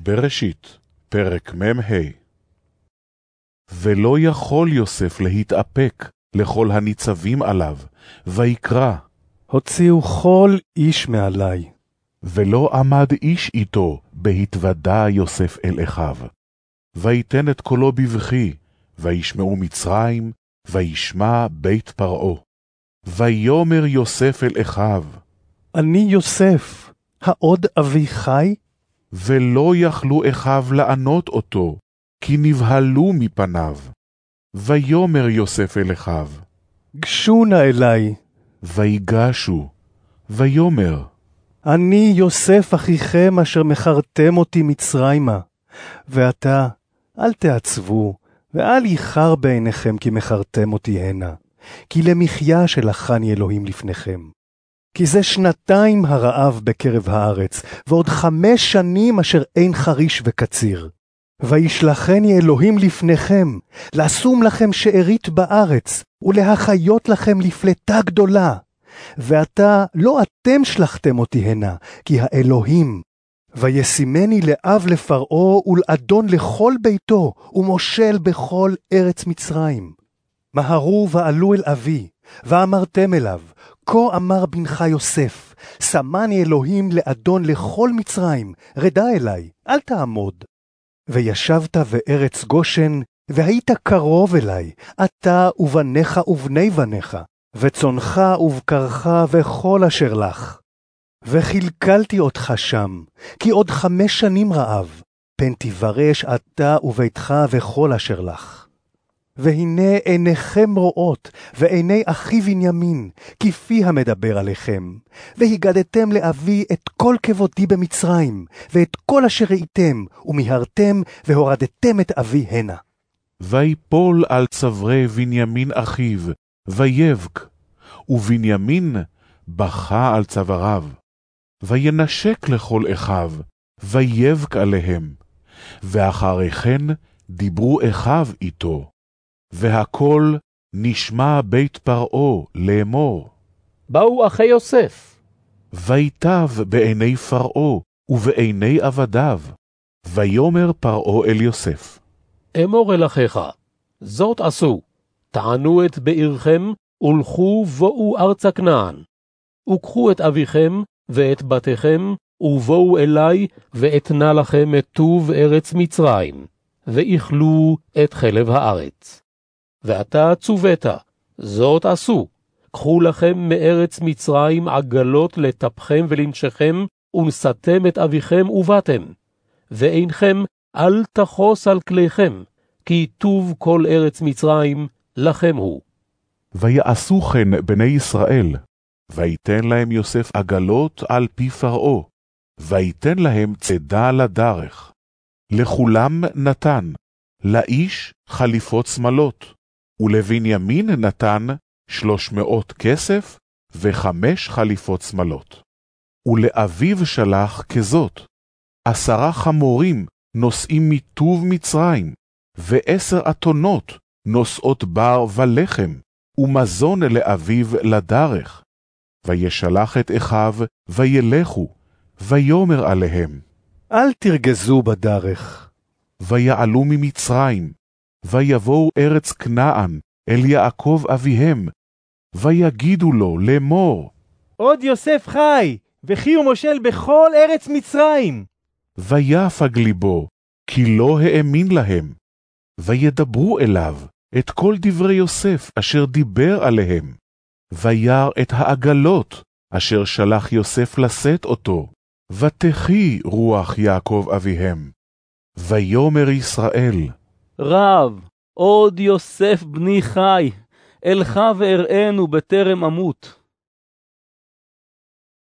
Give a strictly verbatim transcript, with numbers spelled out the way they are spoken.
בראשית, פרק מ"ה. ולא יכול יוסף להתאפק לכל הניצבים עליו, ויקרא, הוציאו כל איש מעלי. ולא עמד איש איתו, בהתוודע יוסף אל אחיו. ויתן את קולו בבכי, וישמעו מצרים, וישמע בית פרעה. ויאמר יוסף אל אחיו, אני יוסף, העוד אבי חי? ולא יכלו אחיו לענות אותו, כי נבהלו מפניו. ויאמר יוסף אל אחיו, גשו נא אלי. ויגשו, ויאמר, אני יוסף אחיכם אשר מכרתם אותי מצרימה. ועתה אל תעצבו, ואל ייחר בעיניכם כי מכרתם אותי הנה, כי למחיה שלחני אלוהים לפניכם. כי זה שנתיים הרעב בקרב הארץ, ועוד חמש שנים אשר אין חריש וקציר. וישלחני אלוהים לפניכם, לשום לכם שארית בארץ, ולהחיות לכם לפלטה גדולה. ועתה לא אתם שלחתם אותי הנה, כי האלוהים. וישימני לאב לפרעה ולאדון לכל ביתו, ומושל בכל ארץ מצרים. מהרו ועלו אל אבי, ואמרתם אליו, כה אמר בנך יוסף, שמני אלוהים לאדון לכל מצרים, רדה אלי, אל תעמוד. וישבת בארץ גושן, והיית קרוב אלי, אתה ובניך ובני בניך, וצונך ובקרך וכל אשר לך. וחלקלתי אותך שם, כי עוד חמש שנים רעב, פן תברש אתה וביתך וכל אשר לך. והנה עיניכם רואות, ועיני אחי בנימין, כפי המדבר עליכם. והגדתם לאבי את כל כבודי במצרים, ואת כל אשר ראיתם, ומיהרתם והורדתם את אבי הנה. ויפול על צווארי בנימין אחיו, ויבק, ובנימין בכה על צוואריו. וינשק לכל אחיו, ויבק עליהם. ואחרי כן דיברו אחיו איתו. והכל נשמע בית פרעה לאמור. באו אחי יוסף. ויטב בעיני פרעה ובעיני עבדיו. ויאמר פרעה אל יוסף, אמור אל אחיך, זאת עשו, טענו את בעירכם, ולכו בואו ארצה כנען. וקחו את אביכם ואת בתיכם, ובואו אלי, ואתנה לכם את טוב ארץ מצרים, ואיכלו את חלב הארץ. ואתה צוות, זאת עשו, קחו לכם מארץ מצרים עגלות לטפכם ולנשכם, ונשאתם את אביכם ובאתם. ואינכם אל תחוס על כליכם, כי טוב כל ארץ מצרים לכם הוא. ויעשו כן בני ישראל, ויתן להם יוסף עגלות על פי פרעה, ויתן להם צידה לדרך. לכולם נתן, לאיש חליפות שמלות, ולבנימין נתן שלוש מאות כסף וחמש חליפות שמלות. ולאביו שלח כזאת, עשרה חמורים נושאים מטוב מצרים, ועשר אתונות נושאות בר ולחם, ומזון לאביו לדרך. וישלח את אחיו, וילכו, ויאמר עליהם, אל תרגזו בדרך. ויעלו ממצרים, ויבואו ארץ כנען אל יעקב אביהם, ויגידו לו לאמור, עוד יוסף חי, וכי הוא מושל בכל ארץ מצרים. ויפג ליבו, כי לא האמין להם. וידברו אליו את כל דברי יוסף אשר דיבר עליהם. וירא את העגלות אשר שלח יוסף לשאת אותו, ותחי רוח יעקב אביהם. ויאמר ישראל, רב, עוד יוסף בני חי, אלך ואראנו בטרם אמות.